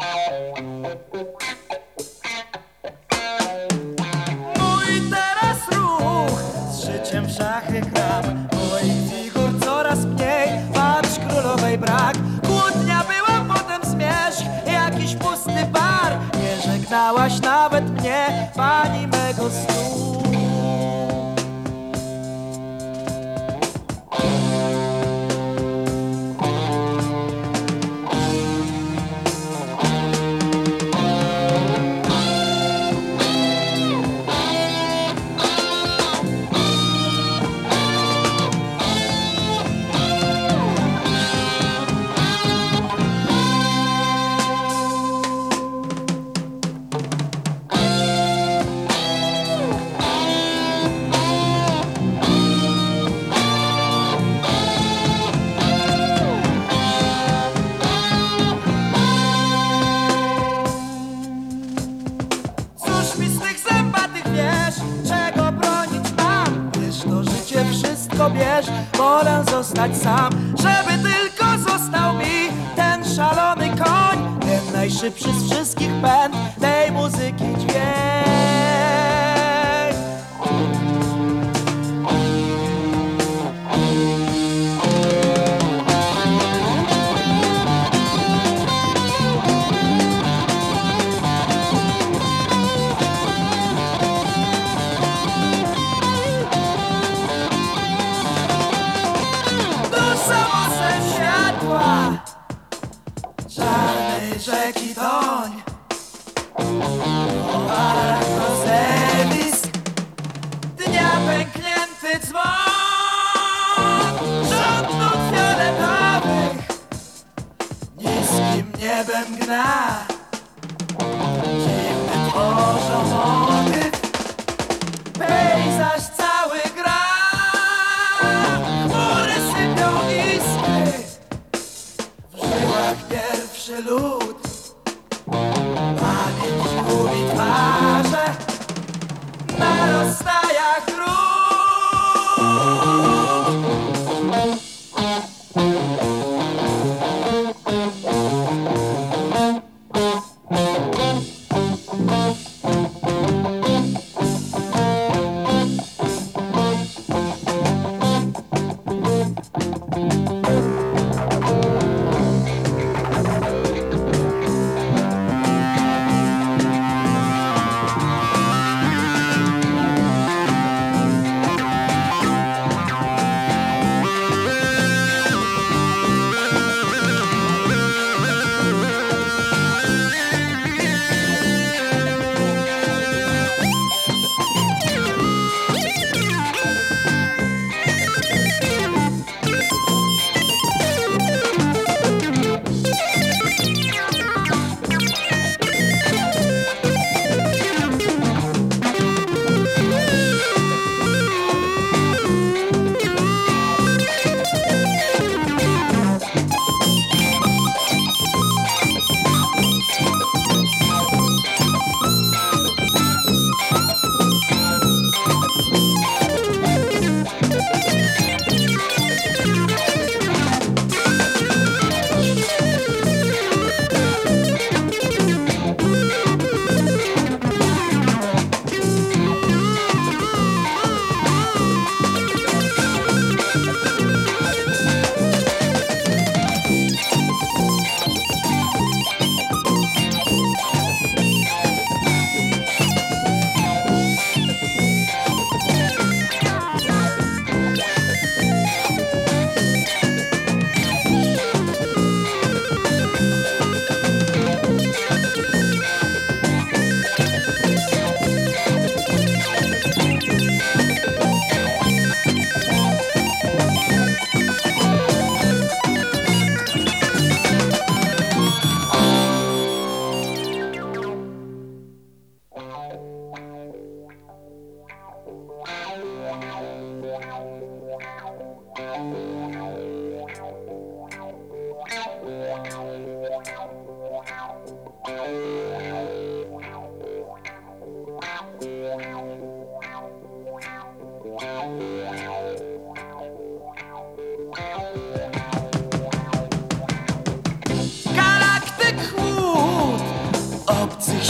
Mój teraz ruch z życiem w szachy gram. Moich figur coraz mniej, patrz królowej brak. Kłótnia była, potem zmierzch, jakiś pusty bar. Nie żegnałaś nawet mnie, pani mego snu. Cóż mi z tych zębatych wiesz, czego bronić mam? Wiesz, to życie wszystko bierz, wolę zostać sam. Żeby tylko został mi ten szalony koń, ten najszybszy z wszystkich pęd tej muzyki dźwięk. Czarnej rzeki toń, owarak rozewis, dnia pęknięty dzwon, rząd nut fioletowych niskim niebem gna. Dziwny tworzą motyw, pejzaż cały gra. Chmury sypią iskry, w żyłach pierwszy lód. Pamięć gubi twarze na rozstajach dróg.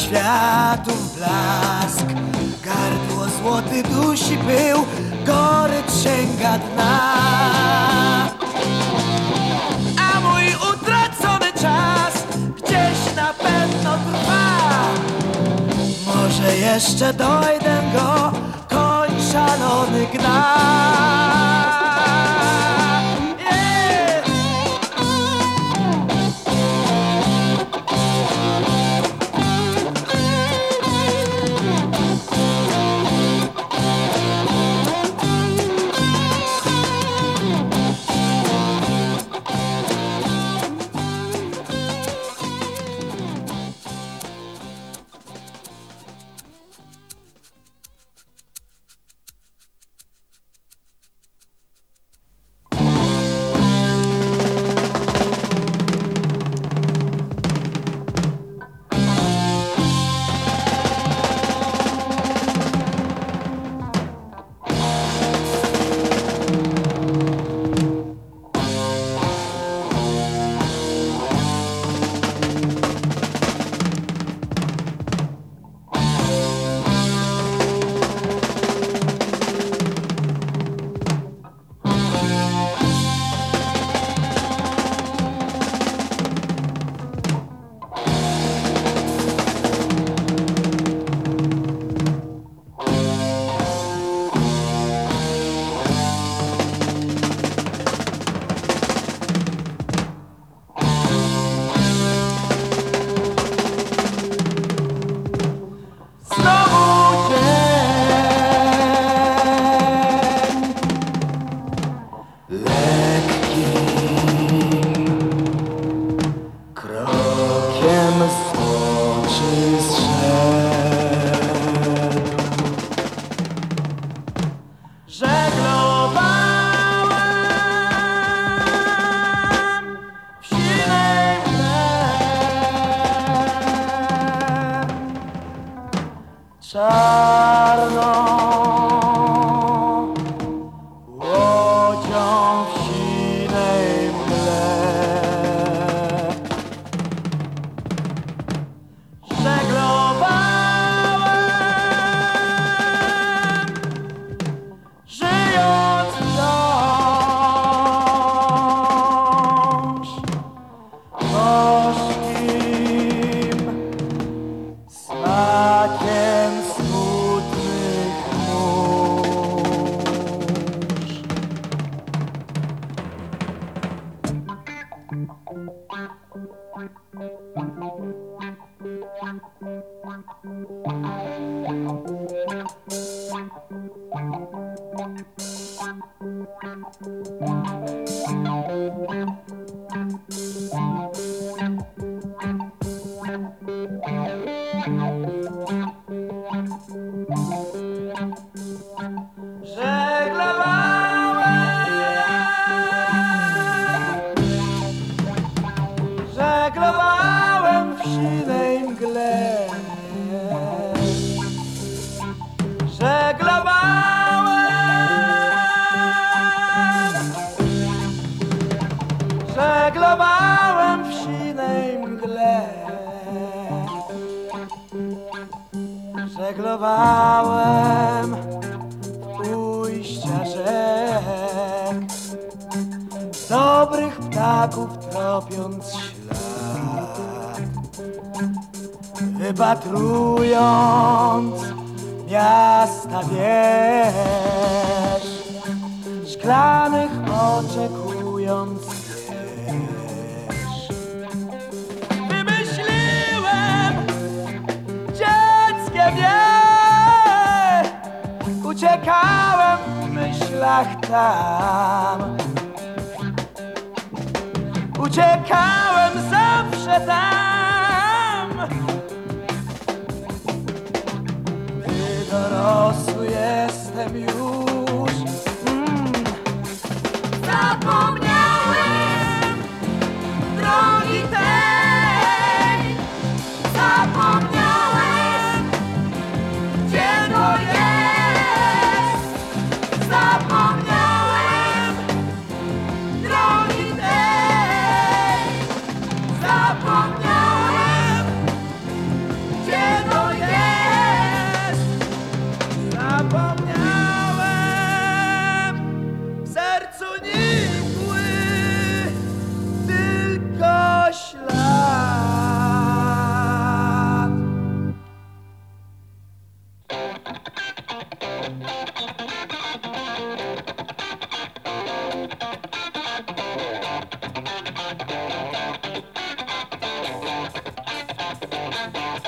światów blask. Gardło złoty dusi pył, gorycz sięga dna. A mój utracony czas gdzieś na pewno trwa. Może jeszcze dojdę go, koń szalony gna. Czarną łodzią w sinej mgle żeglowałem, żyjąc wciąż gorzkim smakiem smutnych mórz. Żeglowałem w sinej mgle. Żeglowałem w sinej mgle. Żeglowałem w ujścia rzek, dobrych ptaków tropiąc ślad, wypatrując miasta wież, szklanych oczekując wież. Wymyśliłem dzieckie wie, uciekałem w myślach tam. Uciekałem zawsze tam. Gdy dorosły jestem już, zapomniałem drogi tej. Zapomniałem, gdzie to jest. Zapomniałem drogi tej. Zapomniałem, gdzie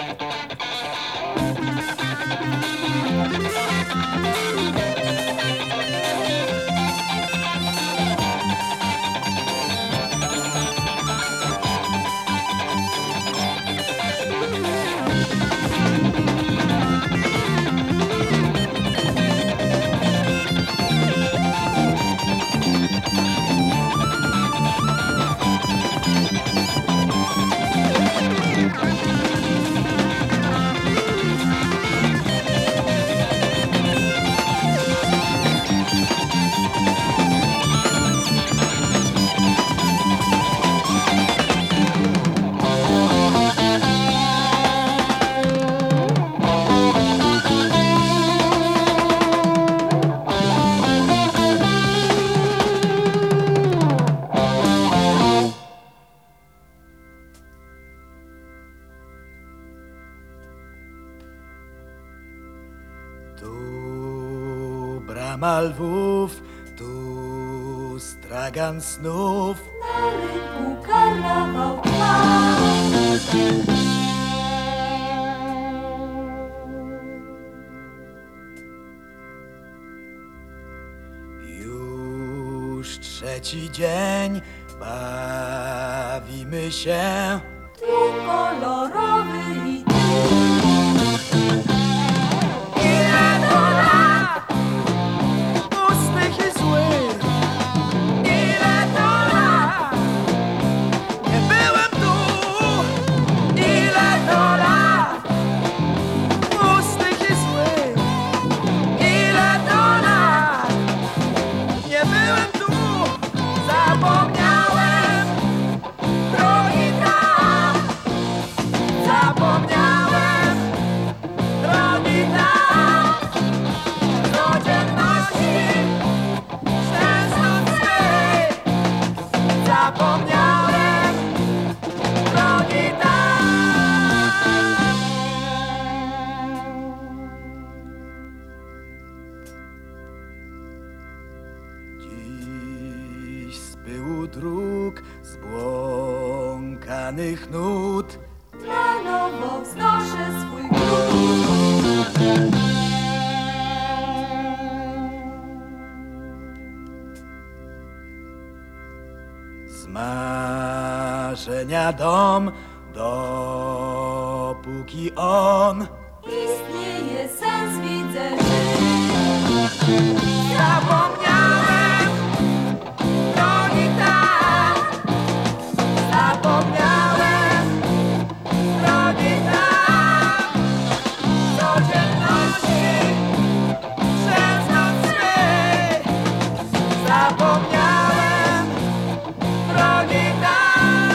Tu brama lwów, tu stragan snów. Na rynku karnawał trwa. Już trzeci dzień bawimy się. Tu kolorowy i ty. Ile to lat pustych i złych. Ile to lat nie byłem tu. Ile to lat pustych i złych. Ile to lat nie byłem tu. Zapomniałem drogi tam. Zapomniałem drogi tam. Codzienności szczęsną swej. Zapomniałem drogi tam. Dziś z pyłu dróg, zbłąkanych nut. Na nowo wznoszę swój gród. Z marzenia dom, dopóki on Istnieje sens, widzę żyć. zapomniałem drogi tam. Zapomniałem drogi tam. Codzienności przez swej. Zapomniałem drogi tam.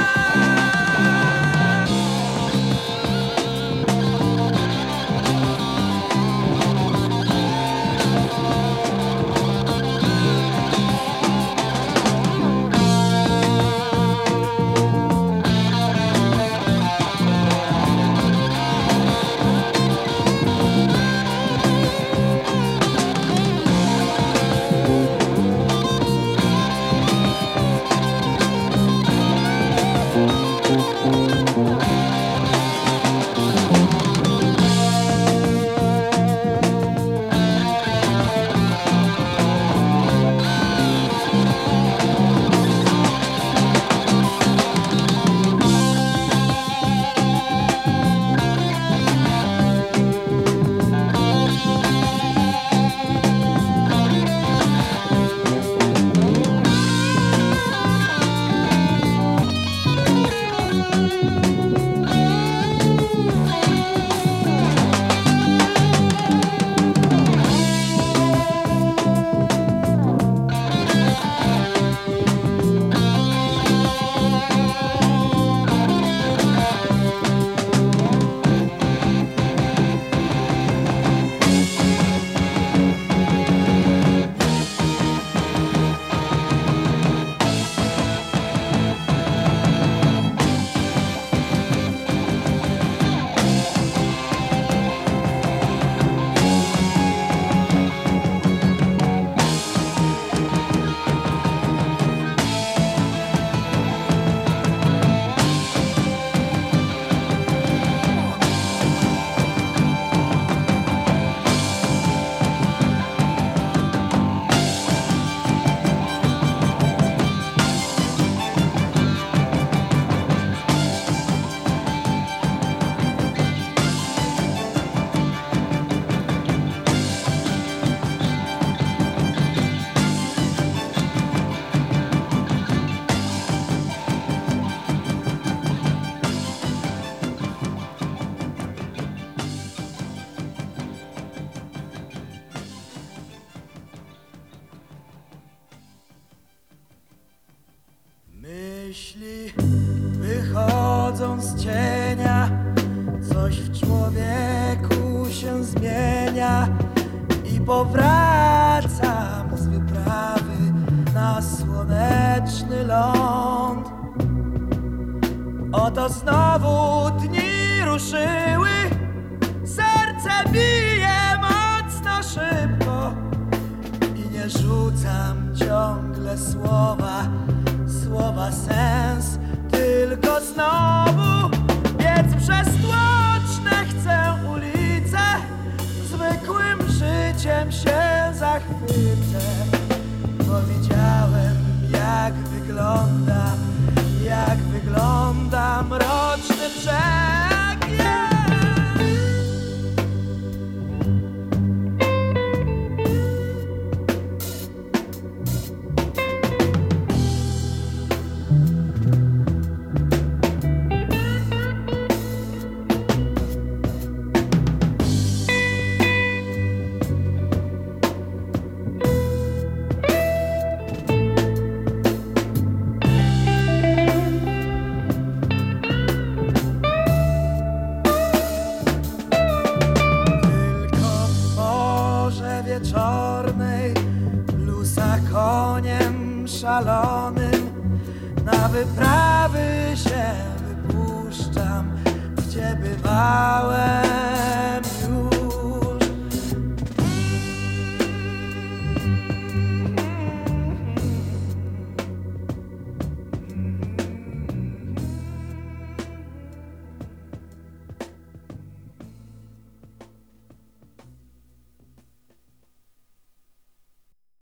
w człowieku się zmienia i powracam z wyprawy na słoneczny ląd. Oto znowu dni ruszyły, serce bije mocno szybko i nie rzucam ciągle słowa sens, tylko znowu biec przez tłoczne chcę ulice, zwykłym życiem się zachwycę, bo widziałem jak wygląda mroczny brzeg. Wieczornej blusa koniem szalonym na wyprawy się wypuszczam, gdzie bywałem już.